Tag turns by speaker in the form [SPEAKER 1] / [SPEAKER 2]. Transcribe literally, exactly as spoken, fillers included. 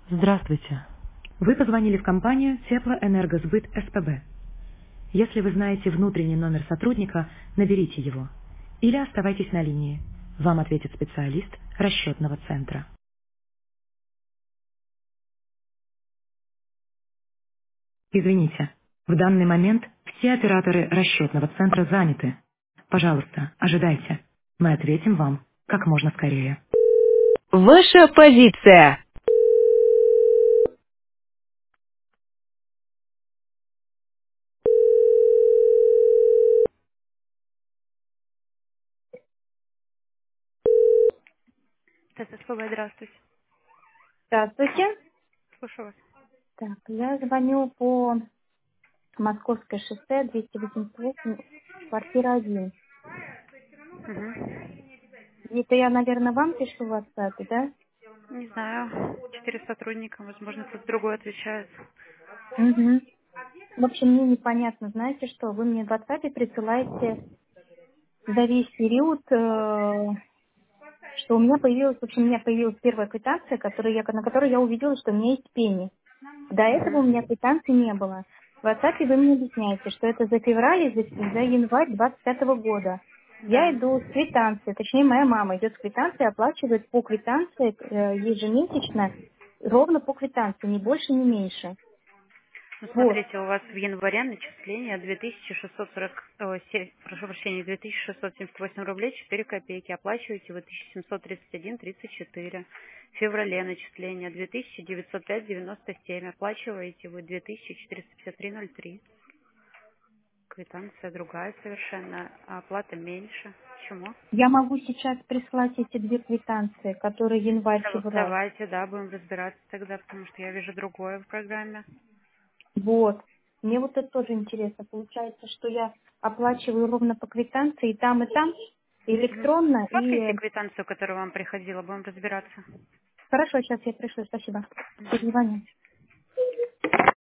[SPEAKER 1] Здравствуйте. Вы позвонили в компанию Теплоэнергосбыт СПБ. Если вы знаете внутренний номер сотрудника, наберите его. Или оставайтесь на линии. Вам ответит специалист расчетного центра. Извините, в данный момент все операторы расчетного центра заняты. Пожалуйста, ожидайте. Мы ответим вам как можно скорее. Ваша позиция. ТССПБ, здравствуйте.
[SPEAKER 2] Здравствуйте.
[SPEAKER 1] Слушаю вас.
[SPEAKER 2] Так, я звоню по Московское шоссе двести восемьдесят восемь, квартира один.
[SPEAKER 1] Мгм.
[SPEAKER 2] Это я, наверное, вам пишу в WhatsApp, да?
[SPEAKER 1] Не знаю. Четыре сотрудника, возможно, кто-то другой отвечает.
[SPEAKER 2] Угу. В общем, мне непонятно, знаете что, вы мне в WhatsApp присылаете за весь период, э, что у меня появилась, в общем, у меня появилась первая квитанция, которую я, на которой я увидела, что у меня есть пени. До этого у меня
[SPEAKER 1] Мгм.
[SPEAKER 2] квитанции не было. В WhatsApp вы мне объясняете, что это за февраль и за, за январь двадцать пятого года. Я
[SPEAKER 1] Да.
[SPEAKER 2] иду с квитанцией, точнее моя мама идет с квитанцией, оплачивает по квитанции э, ежемесячно, ровно по квитанции, ни больше, ни меньше.
[SPEAKER 1] Ну,
[SPEAKER 2] Вот.
[SPEAKER 1] смотрите, у вас в январе начисление две тысячи шестьсот сорок, о, се- прошу прощения, две тысячи шестьсот семьдесят восемь рублей четыре копейки. Оплачиваете вы тысяча семьсот тридцать один тридцать четыре. В феврале начисление две тысячи девятьсот пять девяносто семь. Оплачиваете вы две тысячи четыреста пятьдесят три ноль три. Квитанция другая совершенно, а оплата меньше. Почему?
[SPEAKER 2] Я могу сейчас прислать эти две квитанции, которые
[SPEAKER 1] Да-
[SPEAKER 2] январь-февраль.
[SPEAKER 1] Давайте, да, будем разбираться тогда, потому что я вижу другое в программе.
[SPEAKER 2] Вот. Мне вот это тоже интересно. Получается, что я оплачиваю ровно по квитанции и там, и там,
[SPEAKER 1] Мгм.
[SPEAKER 2] электронно,
[SPEAKER 1] Фоткайте
[SPEAKER 2] и
[SPEAKER 1] квитанцию, которая вам приходила, будем разбираться.
[SPEAKER 2] хорошо, сейчас я пришлю, спасибо.
[SPEAKER 1] Мгм.
[SPEAKER 2] Перезвоню.